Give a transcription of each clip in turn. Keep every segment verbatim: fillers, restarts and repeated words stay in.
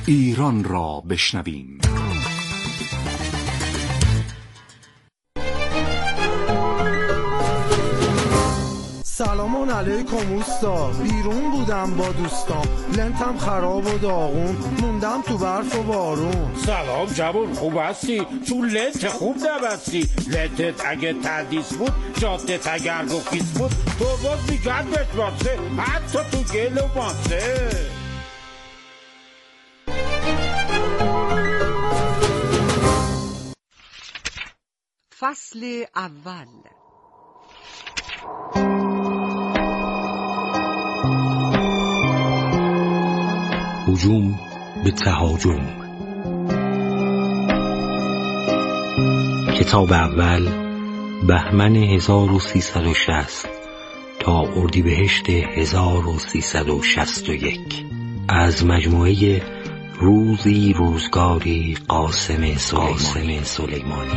ایران را بشنویم. سلام علیکم اوستا، بیرون بودم با دوستام، لنتم خراب و داغون، موندم تو برف و بارون. سلام جوون، خوب هستی؟ تو لنت خوب نبستی. لنتت اگه تردیس بود، جادت اگر گفیس بود، تو باز میگرد بتواسه، حتی تو گل و ماسه. فصل اول. هجوم به تهاجم. کتاب اول، بهمن هزار و سیصد و شصت تا اردیبهشت هزار و سیصد و شصت و یک، از مجموعه روزی روزگاری قاسم سلیمانی, سلیمانی.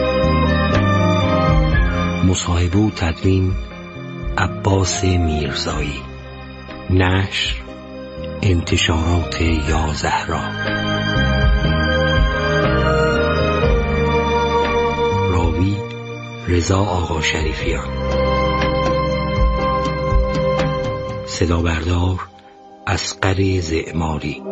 مصاحبه و تدوین عباس میرزایی. نشر انتشارات یا زهرا. راوی رضا آقا شریفیان. صدا بردار اصغر زعماری.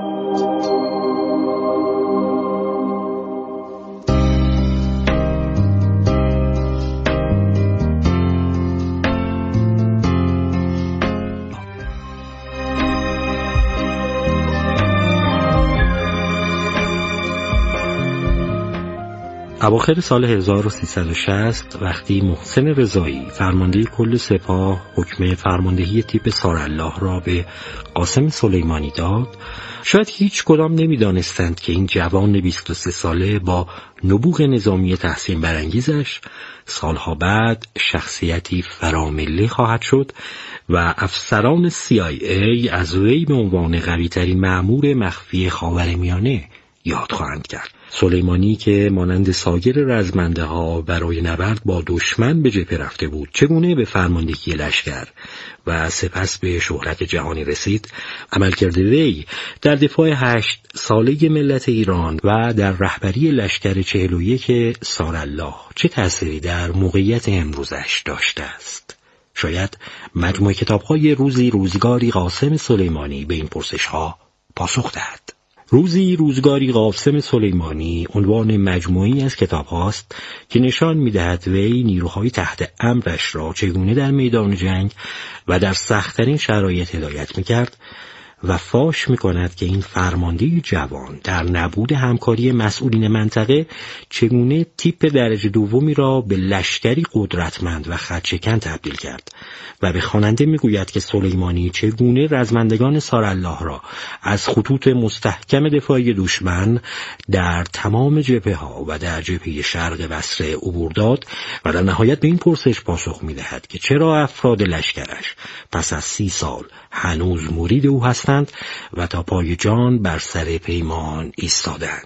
اواخر سال هزار و سیصد و شصت وقتی محسن رضایی فرمانده کل سپاه حکم فرماندهی تیپ سارالله را به قاسم سلیمانی داد، شاید هیچ کدام نمی‌دانستند که این جوان بیست و سه ساله با نبوغ نظامی تحسین برانگیزش سالها بعد شخصیتی فراملی خواهد شد و افسران سی آی ای از وی به عنوان قوی‌ترین مأمور مخفی خاورمیانه یاد خواهند کرد. سلیمانی که مانند سایر رزمنده ها برای نبرد با دشمن به جبهه رفته بود، چگونه به فرماندهی لشکر و سپس به شهرت جهانی رسید، عملکرد وی در دفاع هشت ساله ملت ایران و در رهبری لشکر چهل و یک سارالله چه تأثیری در موقعیت امروزش داشته است؟ شاید مجموعه کتاب‌های روزی روزگاری قاسم سلیمانی به این پرسش‌ها پاسخ دهد. روزی روزگاری قاسم سلیمانی عنوان مجموعی از کتاب هاست که نشان می‌دهد وی نیروهای تحت امرش را چگونه در میدان جنگ و در سخت‌ترین شرایط هدایت می‌کرد و فاش می‌کند که این فرمانده جوان در نبود همکاری مسئولین منطقه چگونه تیپ درجه دومی را به لشکری قدرتمند و خدشه‌کن تبدیل کرد و به خواننده میگوید که سلیمانی چگونه رزمندگان سارالله را از خطوط مستحکم دفاعی دشمن در تمام جبهه‌ها و در جبهه شرق بصره عبور داد و در نهایت به این پرسش پاسخ می‌دهد که چرا افراد لشکرش پس از سی سال هنوز مرید او هستند و تا پای جان بر سر پیمان ایستادند.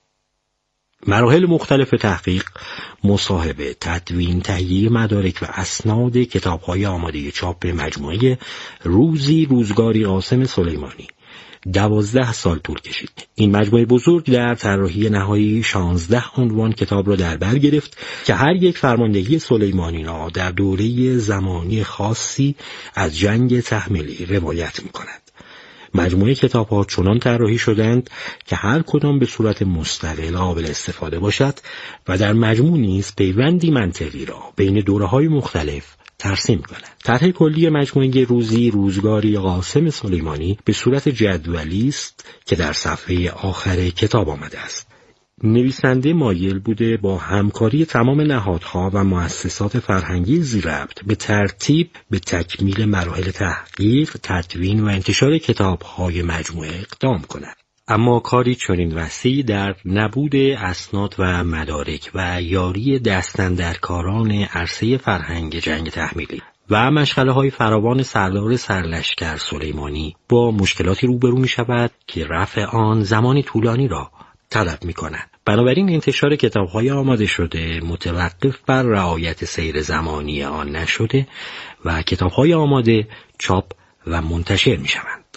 مراحل مختلف تحقیق، مصاحبه، تدوین، تهیه مدارک و اسناد کتاب‌های آماده چاپ مجموعه روزی روزگاری قاسم سلیمانی دوازده سال طول کشید. این مجموعه بزرگ در طراحی نهایی شانزده عنوان کتاب را در بر گرفت که هر یک فرماندهی سلیمانی را در دوره زمانی خاصی از جنگ تحمیلی روایت می‌کند. مجموعه کتاب‌ها چنان طراحی شدند که هر کدام به صورت مستقل قابل استفاده باشد و در مجموع نیز پیوندی منطقی را بین دوره‌های مختلف ترسیم کند. طرح کلی مجموعه روزی روزگاری قاسم سلیمانی به صورت جدولی است که در صفحه آخر کتاب آمده است. نویسنده مایل بوده با همکاری تمام نهادها و مؤسسات فرهنگی ذی‌ربط به ترتیب به تکمیل مراحل تحقیق، تدوین و انتشار کتاب‌های مجموعه اقدام کند. اما کاری چنین وسیع در نبود اسناد و مدارک و یاری دستاندرکاران عرصه فرهنگ جنگ تحمیلی و مشغله‌های فراوان سردار سرلشکر سلیمانی با مشکلاتی روبرو می‌شود که رفع آن زمانی طولانی را طلب می‌کند. بنابراین انتشار کتاب‌های آماده شده متوقف بر رعایت سیر زمانی آن نشده و کتاب‌های آماده چاپ و منتشر می‌شوند.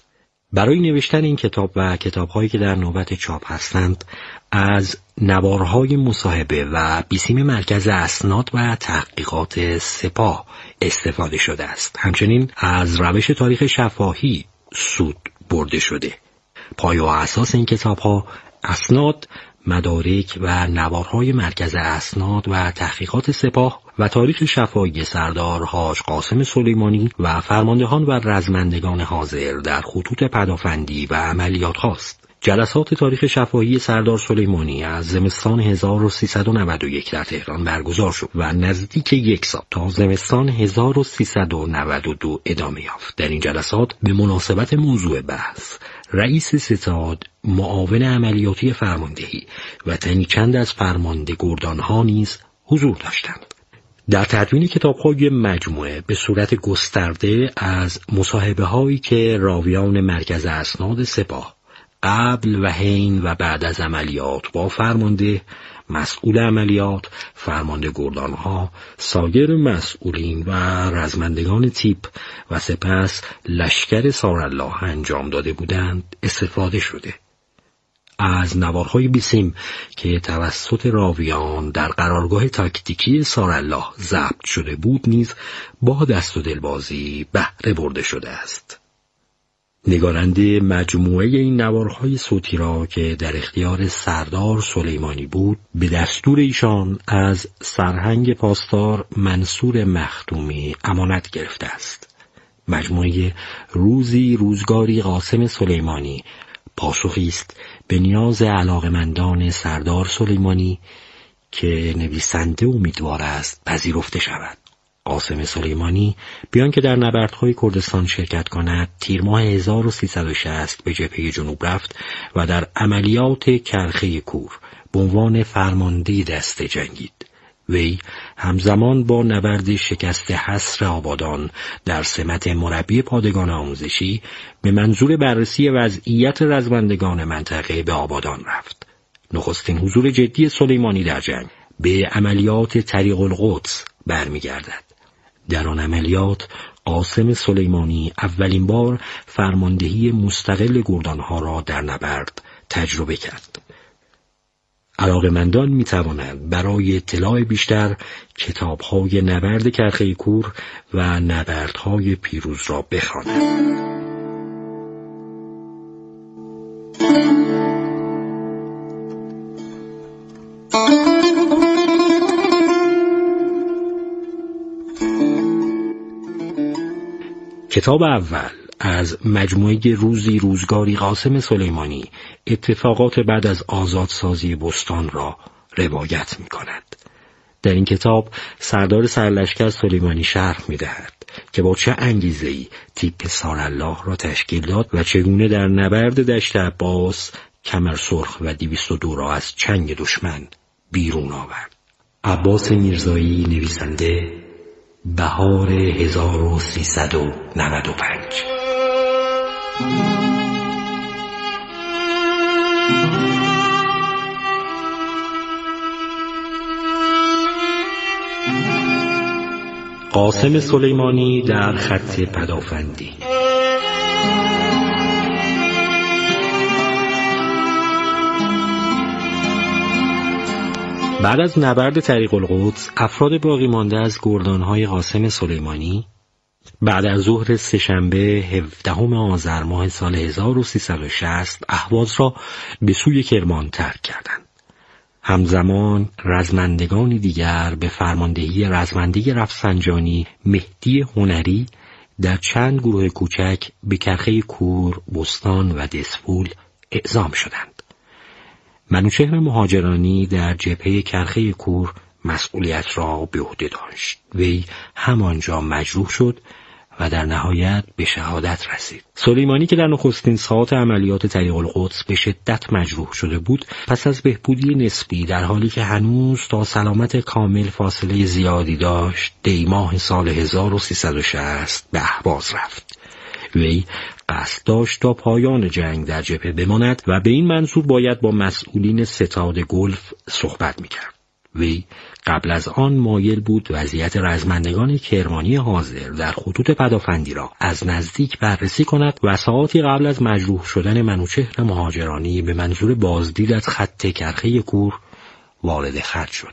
برای نوشتن این کتاب و کتاب‌هایی که در نوبت چاپ هستند از نوارهای مصاحبه و بیسیم مرکز اسناد و تحقیقات سپاه استفاده شده است. همچنین از روش تاریخ شفاهی سود برده شده. پایه و اساس این کتاب‌ها اسناد، مدارک و نوارهای مرکز اسناد و تحقیقات سپاه و تاریخ شفاهی سردار حاج قاسم سلیمانی و فرماندهان و رزمندگان حاضر در خطوط پدافندی و عملیات هاست. جلسات تاریخ شفاهی سردار سلیمانی از زمستان هزار و سیصد و نود و یک در تهران برگزار شد و نزدیک یک سال تا زمستان هزار و سیصد و نود و دو ادامه یافت. در این جلسات به مناسبت موضوع بحث رئیس ستاد، معاون عملیاتی فرماندهی و تنی چند از فرمانده گردانها نیز حضور داشتند. در تدوین کتاب‌های مجموعه به صورت گسترده از مصاحبه هایی که راویان مرکز اسناد سپاه قبل و حین و بعد از عملیات با فرمانده، مسئول عملیات، فرمانده گردانها، سایر مسئولین و رزمندگان تیپ و سپس لشکر سارالله انجام داده بودند استفاده شده. از نوارهای بیسیم که توسط راویان در قرارگاه تاکتیکی سارالله ضبط شده بود نیز با دست و دلبازی بهره برده شده است. نگارنده مجموعه این نوارهای صوتی را که در اختیار سردار سلیمانی بود به دستور ایشان از سرهنگ پاسدار منصور مختومی امانت گرفته است. مجموعه روزی روزگاری قاسم سلیمانی پاسخی است به نیاز علاقمندان سردار سلیمانی که نویسنده امیدوار است پذیرفته شود. قاسم سلیمانی بیان که در نبردهای کردستان شرکت کند تیر ماه هزار و سیصد و شصت به جبهه جنوب رفت و در عملیات کرخه کور به عنوان فرمانده دسته جنگید. وی همزمان با نبرد شکست حصر آبادان در سمت مربی پادگان آموزشی به منظور بررسی وضعیت رزمندگان منطقه به آبادان رفت. نخستین حضور جدی سلیمانی در جنگ به عملیات طریق القدس برمیگردد. در آن عملیات قاسم سلیمانی اولین بار فرماندهی مستقل گردانها را در نبرد تجربه کرد. علاقمندان می توانند برای اطلاع بیشتر کتاب‌های نبرد کرخه کور و نبردهای پیروز را بخوانند. کتاب اول از مجموعه روزی روزگاری قاسم سلیمانی اتفاقات بعد از آزادسازی بستان را روایت می کند. در این کتاب سردار سرلشکر سلیمانی شرح می دهد که با چه انگیزه‌ای تیپ سارالله را تشکیل داد و چگونه در نبرد دشت عباس کمر سرخ و دویست و دو را از چنگ دشمن بیرون آورد. عباس میرزایی، نویسنده، بهار هزار و سیصد و نود و پنج. قاسم سلیمانی در خط پدافندی. بعد از نبرد طریق القدس افراد باقی مانده از گردانهای قاسم سلیمانی بعد از ظهر سه‌شنبه هفدهم آذر ماه سال هزار و سیصد و شصت اهواز را به سوی کرمان ترک کردند. همزمان رزمندگانی دیگر به فرماندهی رزمنده رفسنجانی مهدی هنری در چند گروه کوچک به کرخه کور، بستان و دسفول اعزام شدند. منوچهر مهاجرانی در جبهه کرخه کور مسئولیت را به عهده داشت. وی همانجا مجروح شد و در نهایت به شهادت رسید. سلیمانی که در نخستین ساعات عملیات طریق القدس به شدت مجروح شده بود، پس از بهبودی نسبی در حالی که هنوز تا سلامت کامل فاصله زیادی داشت، دی ماه سال هزار و سیصد و شصت به اهواز رفت. وی قصد داشت تا پایان جنگ در جبهه بماند و به این منظور باید با مسئولین ستاد گلف صحبت میکرد. وی قبل از آن مایل بود وضعیت رزمندگان کرمانی حاضر در خطوط پدافندی را از نزدیک بررسی کند و ساعاتی قبل از مجروح شدن منوچهر مهاجرانی به منظور بازدید از خط کرخه کور وارد خط شد.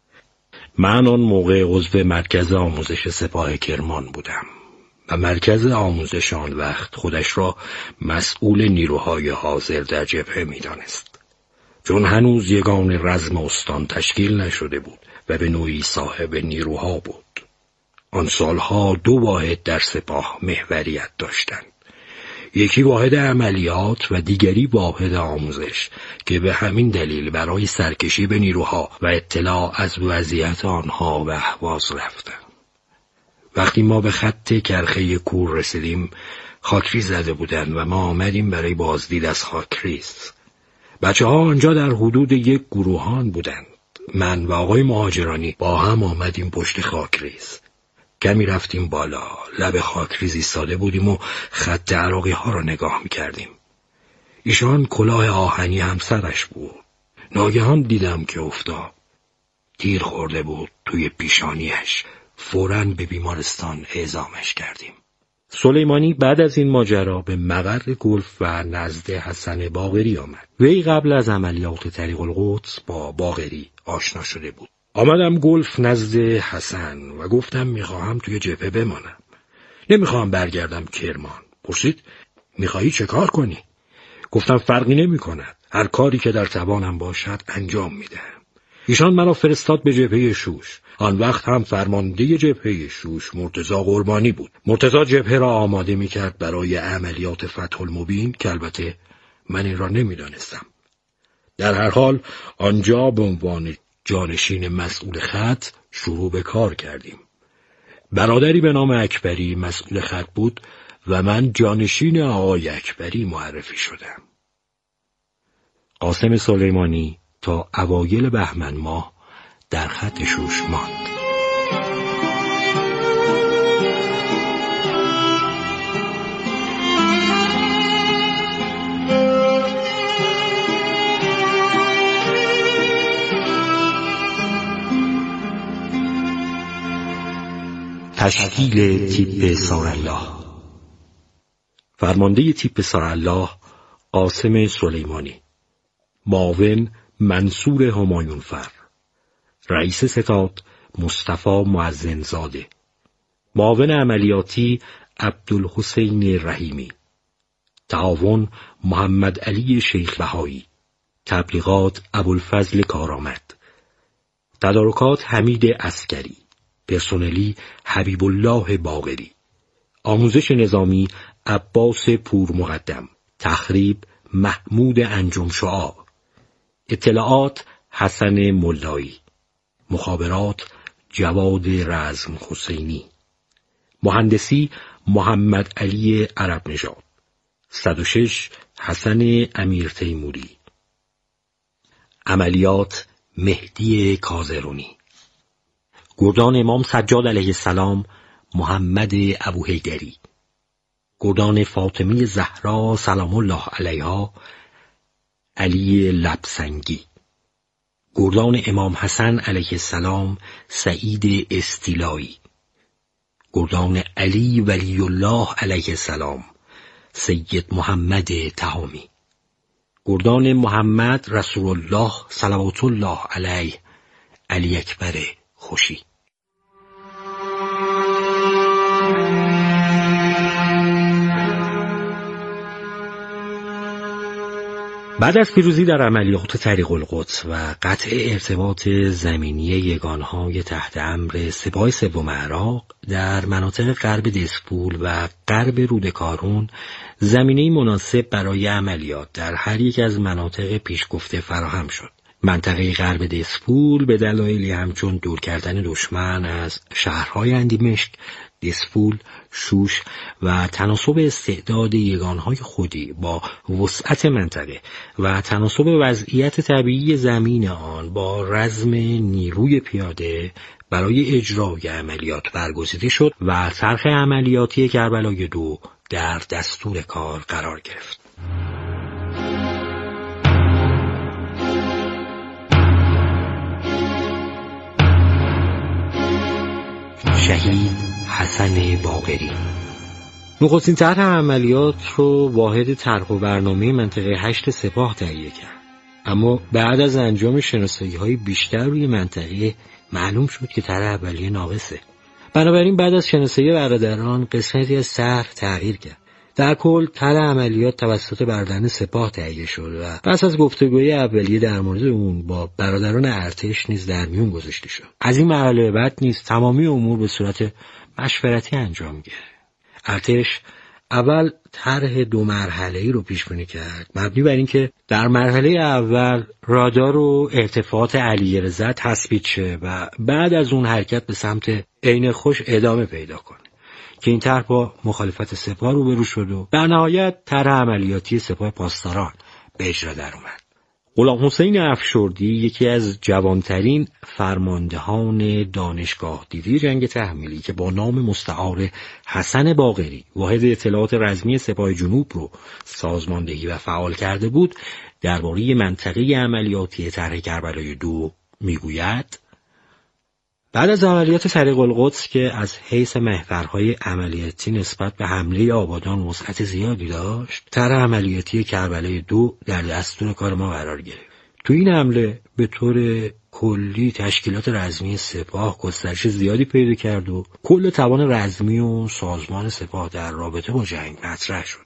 من آن موقع عضو مرکز آموزش سپاه کرمان بودم و مرکز آموزش آن وقت خودش را مسئول نیروهای حاضر در جبهه می‌دانست، چون هنوز یگان رزم استان تشکیل نشده بود و به نوعی صاحب نیروها بود. آن سالها دو واحد در سپاه محوریت داشتند، یکی واحد عملیات و دیگری واحد آموزش که به همین دلیل برای سرکشی به نیروها و اطلاع از وضعیت آنها و اهواز رفتند. وقتی ما به خط کرخه کور رسیدیم خاکریز زده بودند و ما آمدیم برای بازدید از خاکریز. بچه ها آنجا در حدود یک گروهان بودند. من و آقای مهاجرانی با هم آمدیم پشت خاکریز. کمی رفتیم بالا، لب خاکریز ایستاده بودیم و خط عراقی ها را نگاه می کردیم. ایشان کلاه آهنی هم سرش بود. ناگهان دیدم که افتاد. تیر خورده بود توی پیشانیش. فوراً به بیمارستان اعزامش کردیم. سلیمانی بعد از این ماجرا به مقر گلف و نزد حسن باقری آمد. وی قبل از عملیات طریق القدس با باقری آشنا شده بود. آمدم گلف نزد حسن و گفتم میخواهم توی جبهه بمانم. نمیخواهم برگردم کرمان. پرسید میخواهی چه کار کنی؟ گفتم فرقی نمی کند. هر کاری که در توانم باشد انجام میدهم. ایشان منو فرستاد به جبهه شوش. آن وقت هم فرمانده جبهه شوش مرتضی قربانی بود. مرتضی جبهه را آماده میکرد برای عملیات فتح المبین که البته من این را نمیدانستم. در هر حال آنجا به عنوان جانشین مسئول خط شروع به کار کردیم. برادری به نام اکبری مسئول خط بود و من جانشین آقای اکبری معرفی شدم. قاسم سلیمانی تا اوایل بهمن ماه در خط شوش ماند. تشکیل تیپ سارالله. فرمانده تیپ سارالله قاسم سلیمانی، معاون منصور همایونفر، رئیس ستاد مصطفی مؤذنزاده، معاون عملیاتی عبدالحسین رحیمی، تعاون محمد علی شیخ بهایی، تبلیغات ابوالفضل کارآمد، تدارکات حمید عسکری، پرسنلی حبیب الله باقری، آموزش نظامی عباس پور مقدم، تخریب محمود انجم شعاع، اطلاعات حسن ملایی، مخابرات جواد رزم حسینی، مهندسی محمد علی عرب نژاد، صد و شش حسن امیر تیموری، عملیات مهدی کازرونی، گردان امام سجاد علیه السلام محمد ابوحیدری، گردان فاطمی زهرا سلام الله علیها علی لبسنگی، گردان امام حسن علیه السلام سعید استیلایی، گردان علی ولی الله علیه السلام سید محمد تهامی، گردان محمد رسول الله صلوات الله علیه علی اکبر خوشی. بعد از پیروزی در عملیات طریق القدس و قطع ارتباط زمینی یگانهای تحت امر سپاه سوم عراق در مناطق غرب دسپول و غرب رودکارون، زمینه مناسب برای عملیات در هر یک از مناطق پیشگفته فراهم شد. منطقه غرب دسپول به دلایلی همچون دور کردن دشمن از شهرهای اندیمشک، دسپول، شوش و تناسب استعداد یگانهای خودی با وسعت منطقه و تناسب وضعیت طبیعی زمین آن با رزم نیروی پیاده برای اجرای عملیات برگزیده شد و طرح عملیاتی کربلای دو در دستور کار قرار گرفت. شهید حسن باقری. نخستین طرح عملیات رو واحد طرح و برنامه منطقه هشت سپاه تهیه کرد، اما بعد از انجام شناسایی‌های بیشتر روی منطقه معلوم شد که طرح اولیه ناقصه. بنابراین بعد از شناسایی برادران قسمتی از طرح تغییر کرد. در کل طرح عملیات توسط برادران سپاه تهیه شد و پس از گفتگوی اولیه در مورد اون با برادران ارتش نیز در میون گذاشته شد. از این مرحله بعد نیز تمامی امور به صورت مشورتی انجام گرفت. ارتش اول طرح دو مرحله‌ای رو پیش بینی کرد، مبنی بر اینکه در مرحله اول رادار و ارتفاعات علی رضا تثبیت شه و بعد از اون حرکت به سمت عین خوش ادامه پیدا کنه، که این طرح با مخالفت سپاه روبرو شد و در نهایت طرح عملیاتی سپاه پاسداران به اجرا در اومد. غلام حسین افشردی یکی از جوانترین فرماندهان دانشگاه دیدی جنگ تحمیلی که با نام مستعار حسن باقری واحد اطلاعات رزمی سپاه جنوب رو سازماندهی و فعال کرده بود، درباره منطقه عملیاتی طرح کربلای دو میگوید: بعد از عملیات طریق القدس که از حیث محورهای عملیاتی نسبت به حمله آبادان وسعت زیادی داشت، طرح عملیاتی کربلای دو در دستور کار ما قرار گرفت. تو این حمله به طور کلی تشکیلات رزمی سپاه گسترش زیادی پیدا کرد و کل توان رزمی و سازمان سپاه در رابطه با جنگ مطرح شد.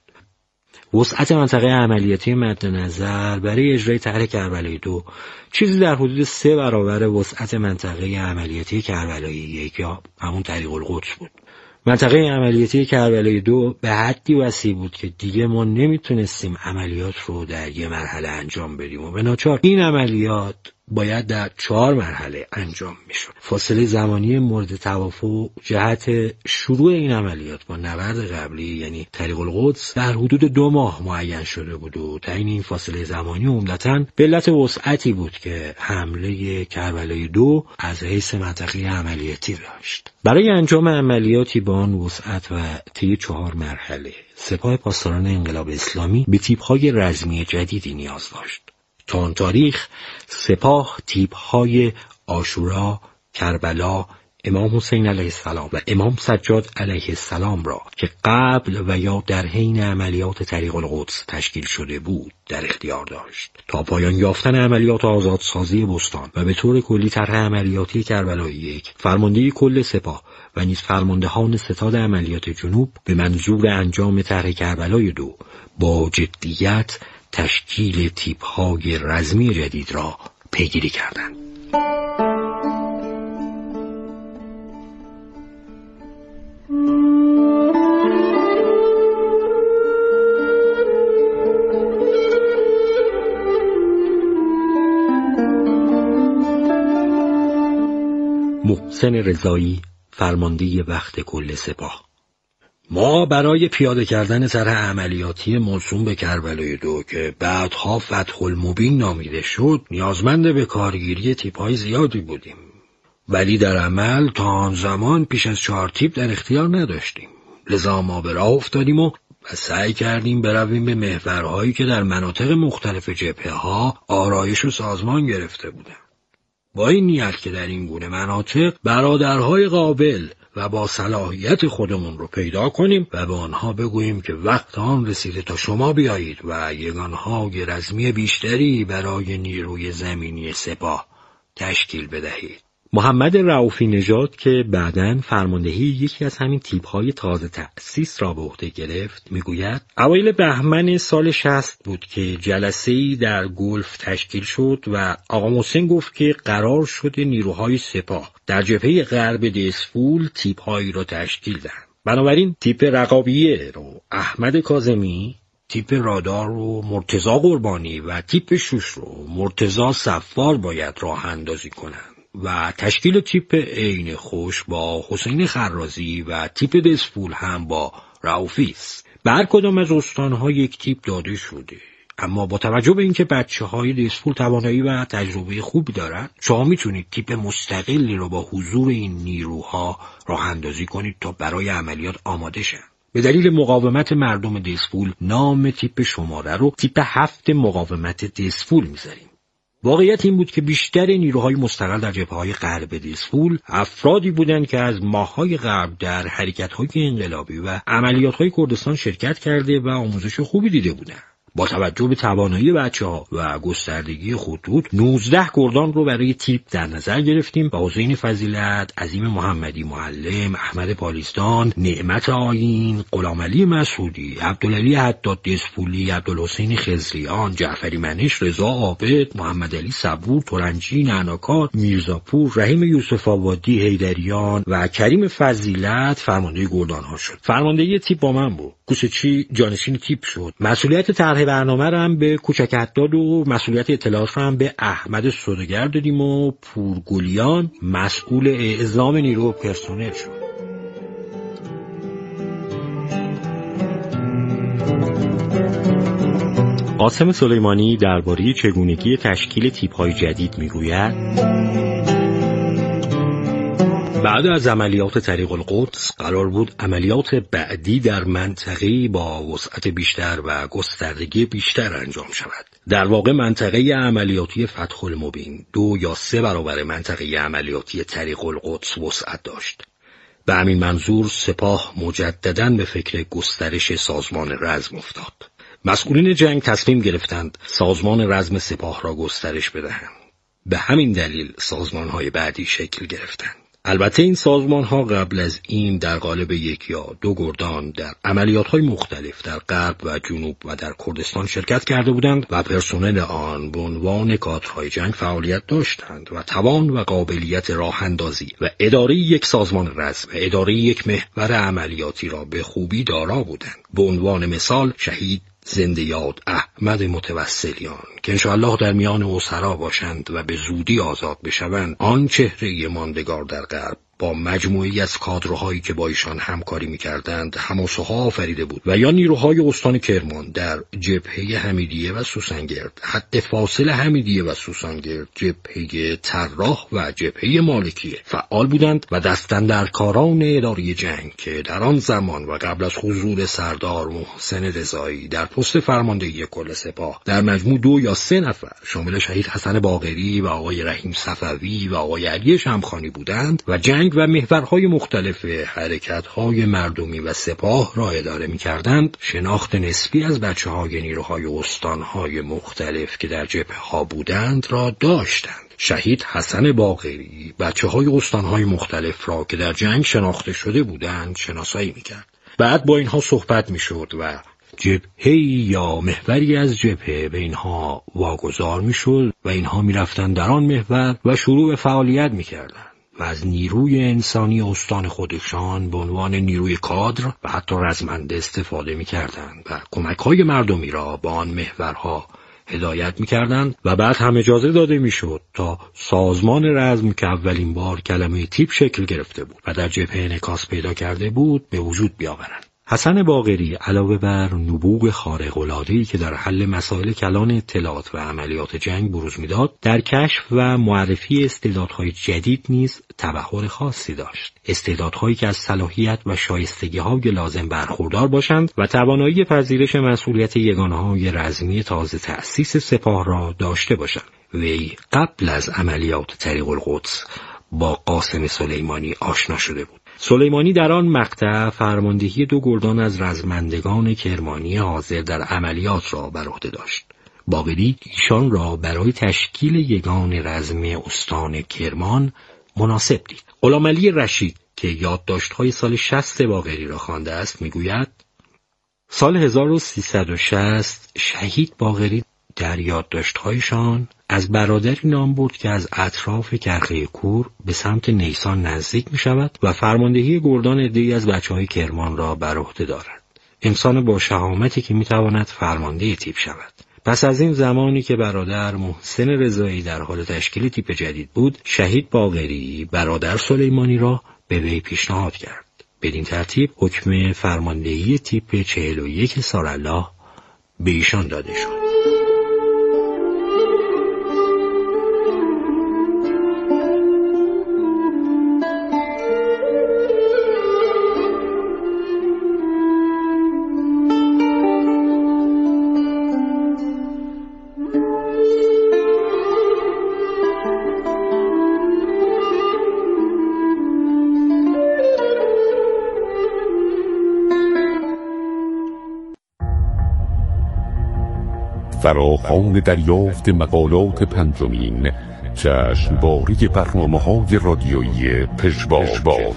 وسعت منطقه عملیاتی مد نظر برای اجرای طرح کربلای دو چیزی در حدود سه برابر وسعت منطقه عملیاتی کربلای یک یا همون طریق القدس بود. منطقه عملیاتی کربلای دو به حدی وسیع بود که دیگه ما نمیتونستیم عملیات رو در یه مرحله انجام بدیم و به ناچار این عملیات باید در چهار مرحله انجام میشد. فاصله زمانی مورد توافق جهت شروع این عملیات با نبرد قبلی یعنی طریق القدس در حدود دو ماه معین شده بود و تعیین این فاصله زمانی عمدتاً به علت وسعتی بود که حمله کربلای دو از حیث منطقه عملیاتی داشت. برای انجام عملیاتی با آن وسعت و طی چهار مرحله سپاه پاسداران انقلاب اسلامی به تیپ‌های رزمی جدیدی نیاز داشت. تا آن تاریخ سپاه تیپ‌های عاشورا، کربلا، امام حسین علیه السلام و امام سجاد علیه السلام را که قبل و یا در حین عملیات طریق القدس تشکیل شده بود در اختیار داشت. تا پایان یافتن عملیات آزادسازی بستان و به طور کلی طرح عملیاتی کربلای یک، فرماندهی کل سپاه و نیز فرماندهان ستاد عملیات جنوب به منظور انجام طرح کربلای دو با جدیت تشکیل تیپ‌های رزمی جدید را پیگیری کردند. محسن رضایی، فرمانده وقت کل سپاه: ما برای پیاده کردن طرح عملیاتی موسوم به کربلای دو که بعدها فتح المبین نامیده شد نیازمند به کارگیری تیپ‌های زیادی بودیم، ولی در عمل تا آن زمان پیش از چهار تیپ در اختیار نداشتیم. لذا ما به راه افتادیم و سعی کردیم برویم به محورهایی که در مناطق مختلف جبهه‌ها آرایش و سازمان گرفته بودند، با این نیت که در این گونه مناطق برادرهای قابل و با صلاحیت خودمون رو پیدا کنیم و به آنها بگوییم که وقت آن رسیده تا شما بیایید و یگانهای رزمی بیشتری برای نیروی زمینی سپاه تشکیل بدهید. محمد رؤوفی نژاد که بعداً فرماندهی یکی از همین تیپ‌های تازه تأسیس را به عهده گرفت میگوید: اوایل بهمن سال شصت بود که جلسه‌ای در گلف تشکیل شد و آقا محسن گفت که قرار شده نیروهای سپاه در جبهه غرب دسفول تیپ‌هایی را تشکیل دهند. بنابراین تیپ رقابیه رو احمد کاظمی، تیپ رادار رو مرتضی قربانی و تیپ شوش رو مرتضی صفار باید راه اندازی کنند و تشکیل تیپ عین خوش با حسین خرازی و تیپ دسفول هم با رؤوفی است. بر کدام از استان‌ها یک تیپ داده شده، اما با توجه به اینکه بچه‌های دسفول توانایی و تجربه خوبی دارن، شما میتونید تیپ مستقلی رو با حضور این نیروها راه اندازی کنید تا برای عملیات آماده شن. به دلیل مقاومت مردم دسفول نام تیپ شماره رو تیپ هفت مقاومت دسفول میذاریم. واقعیت این بود که بیشتر نیروهای مستقل در جبهه‌های غرب دیسفول افرادی بودند که از ماه‌های قبل در حرکت‌های انقلابی و عملیات‌های کردستان شرکت کرده و آموزش خوبی دیده بودند. با توجه به توانایی بچه‌ها و گستردگی خطوط نوزده گردان رو برای تیپ در نظر گرفتیم و حسین فضیلت، عظیم محمدی معلم، احمد پالیستان، نعمت آیین، غلامعلی مسعودی، عبدالعلی حداد دسفولی، عبدالحسین خضریان، جعفری منش، رضا عابد، محمد علی صبور، ترنجی نعناکار، میرزاپور، رحیم یوسف آبادی، حیدریان و کریم فضیلت فرمانده گردان‌ها شد. فرماندهی تیپ با من بود. کوچچی جانشین تیپ شد. مسئولیت طرح برنامه رو هم به کوچک حداد و مسئولیت اطلاعات رو هم به احمد سوداگر دادیم و پورگلیان مسئول اعزام نیرو پرسنل شد. قاسم سلیمانی درباره چگونگی تشکیل تیپ‌های جدید میگوید: بعد از عملیات طریق القدس قرار بود عملیات بعدی در منطقه‌ای با وسعت بیشتر و گستردگی بیشتر انجام شود. در واقع منطقه عملیاتی فتح المبین دو یا سه برابر منطقه عملیاتی طریق القدس وسعت داشت. به همین منظور سپاه مجدداً به فکر گسترش سازمان رزم افتاد. مسئولین جنگ تصمیم گرفتند سازمان رزم سپاه را گسترش بدهند. به همین دلیل سازمان‌های بعدی شکل گرفتند. البته این سازمان‌ها قبل از این در قالب یک یا دو گردان در عملیات‌های مختلف در غرب و جنوب و در کردستان شرکت کرده بودند و پرسنل آن به عنوان کادرهای جنگ فعالیت داشتند و توان و قابلیت راه‌اندازی و اداره یک سازمان رزم و اداره یک محور عملیاتی را به خوبی دارا بودند. به عنوان مثال شهید زنده یاد احمد متوسلیان که انشاءالله در میان اسرا باشند و به زودی آزاد بشوند، آن چهره ماندگار در غرب با مجموعی از کادرهایی که با ایشان همکاری می‌کردند حماسه‌ها آفریده بود. و یا نیروهای استان کرمان در جبهه حمیدیه و سوسنگرد، حد فاصل حمیدیه و سوسنگرد، جبهه طراح و جبهه مالکیه فعال بودند و دستاندرکاران اداره جنگ که در آن زمان و قبل از حضور سردار محسن رضایی در پست فرماندهی کل سپاه در مجموع دو یا سه نفر شامل شهید حسن باقری و آقای رحیم صفوی و آقای علی شمخانی بودند و جنگ و محورهای مختلف حرکت‌های مردمی و سپاه را اداره می‌کردند، شناخت نسبی از بچه‌های نیروهای استان‌های مختلف که در جبهه‌ها بودند را داشتند. شهید حسن باقری بچه‌های استان‌های مختلف را که در جنگ شناخته شده بودند شناسایی می‌کرد. بعد با اینها صحبت می‌شد و جبهه‌ای یا محوری از جبهه به اینها واگذار می‌شد و اینها می‌رفتند در آن محور و شروع به فعالیت می‌کردند و از نیروی انسانی استان خودشان به عنوان نیروی کادر و حتی رزمنده استفاده می‌کردند و کمک‌های مردمی را به آن محورها هدایت می‌کردند و بعد هم اجازه داده می‌شد تا سازمان رزم که اولین بار کلمه تیپ شکل گرفته بود و در جبهه انعکاس پیدا کرده بود به وجود بیاورند. حسن باقری علاوه بر نبوغ خارق‌العاده‌ای که در حل مسائل کلان اطلاعات و عملیات جنگ بروز می‌داد، در کشف و معرفی استعدادهای جدید نیز تبحر خاصی داشت. استعدادهایی که از صلاحیت و شایستگی‌های لازم برخوردار باشند و توانایی پذیرش مسئولیت یگانه‌های رزمی تازه تأسیس سپاه را داشته باشند. وی قبل از عملیات طریق القدس با قاسم سلیمانی آشنا شده بود. سلیمانی در آن مقطع فرماندهی دو گردان از رزمندگان کرمانی حاضر در عملیات را بر عهده داشت. باقری ایشان را برای تشکیل یگان رزمی استان کرمان مناسب دید. غلامعلی رشید که یادداشت‌های سال شصت باقری را خوانده است میگوید: سال هزار و سیصد و شصت شهید باقری در یادداشت‌هایشان از برادری نام برد که از اطراف کرخه کور به سمت نیسان نزدیک می شود و فرماندهی گردان عده‌ای از بچه‌های کرمان را بر عهده دارد. انسان با شهامتی که می تواند فرمانده تیپ شود. پس از این زمانی که برادر محسن رضایی در حال تشکیل تیپ جدید بود، شهید باقری برادر سلیمانی را به وی پیشنهاد کرد. بدین ترتیب حکم فرماندهی تیپ چهل و یک سارالله به ایشان داده شد. فراخوان دریافت مقالات پنجمین جشنواره برنامه‌های رادیویی پژواک.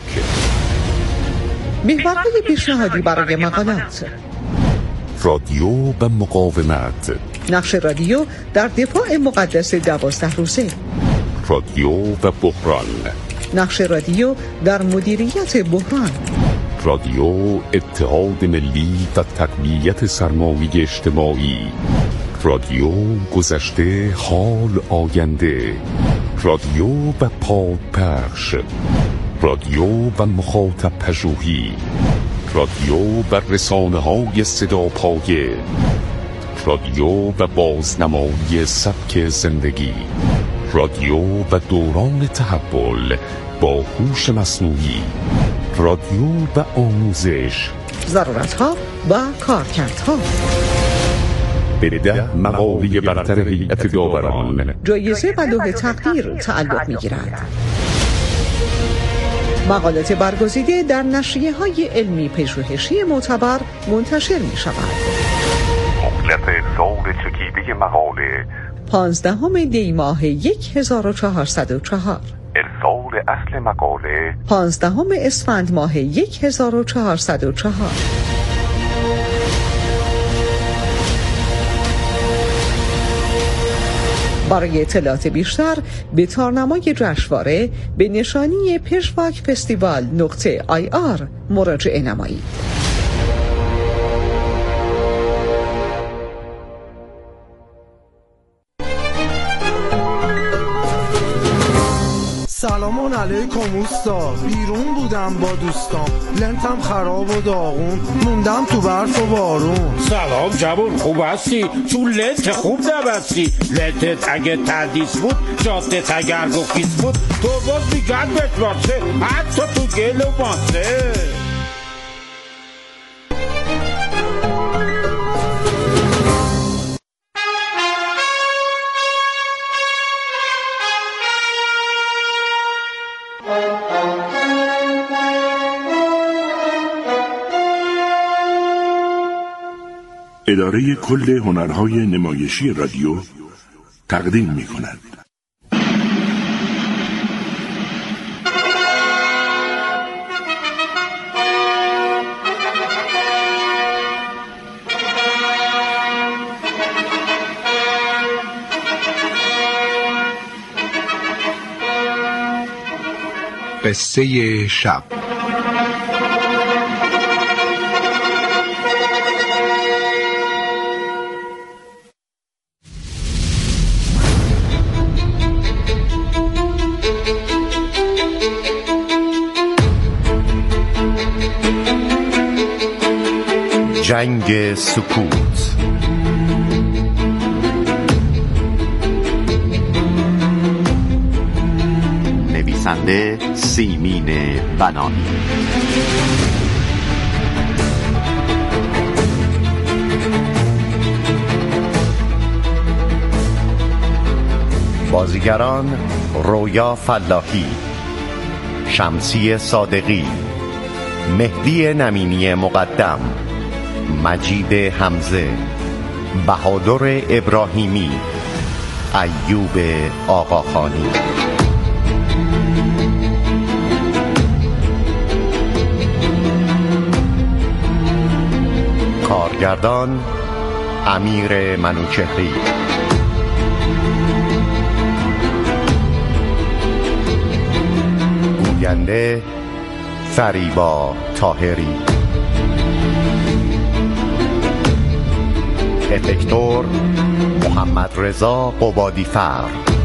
محورهای پیشنهادی برای مقالات: رادیو و مقاومت، نقش رادیو در دفاع مقدس دوازده روزه، رادیو و بحران، نقش رادیو در مدیریت بحران، رادیو اتحاد ملی و تقویت سرمایه اجتماعی، رادیو گذشته، حال، آینده، رادیو و پادپخش، رادیو و مخاطب پژوهی، رادیو و رسانه های صداپایه، رادیو و بازنمایی سبک زندگی، رادیو و دوران تحول با هوش مصنوعی، رادیو و آموزش، ضرورت‌ها و کارکردها. به ده مقاله برتر هیئت داوران جایزه و لوح تقدیر تعلق می‌گیرد. مقالات برگزیده در نشریه‌های علمی پژوهشی معتبر منتشر می‌شود. مهلت ارسال چکیده مقاله پانزدهم دی ماه هزار و چهارصد و چهار. ارسال اصل مقاله پانزدهم اسفند ماه هزار و چهارصد و چهار. برای اطلاعات بیشتر به تارنمای جشنواره به نشانی پژواک فستیوال نقطه آی آر مراجعه نمایید. سلامان علیکم اوستا، بیرون بودم با دوستام، لنتم خراب و داغون، موندم تو برف و بارون. سلام جوان، خوب هستی؟ تو لنت خوب نبستی. لنتت اگه تدیس بود، جادت اگر گفیس بود، تو باز میگن بتواسه، حتی تو گل و ماسه. اداره کل هنرهای نمایشی رادیو تقدیم می کند. قصه شب. جنگ سکوت. نویسنده سیمین بنانی. بازیگران: رویا فلاحی، شمسی صادقی، مهدی نمینی مقدم، مجید حمزه، بهادر ابراهیمی، ایوب آقاخانی. کارگردان: امیر منوچهری. گوینده: فریبا طاهری. افکتور: محمد رضا قبادی فر.